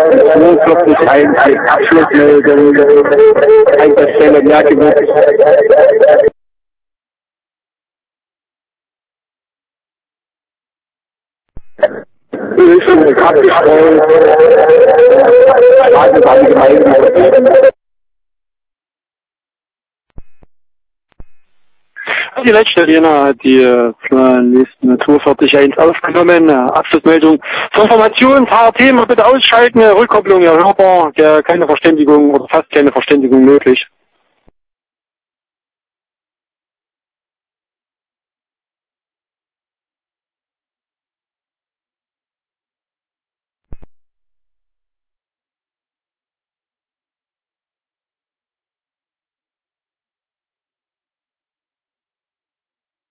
42 Abschlussmeldung, an der Stelle Merkeburg. Hilfe, abgeschrollt, die letzte Arena hat die nächsten Tour 41 aufgenommen. Abschlussmeldung zur Information, HRT mal bitte ausschalten, Rückkopplung, ja hörbar, keine Verständigung oder fast keine Verständigung möglich.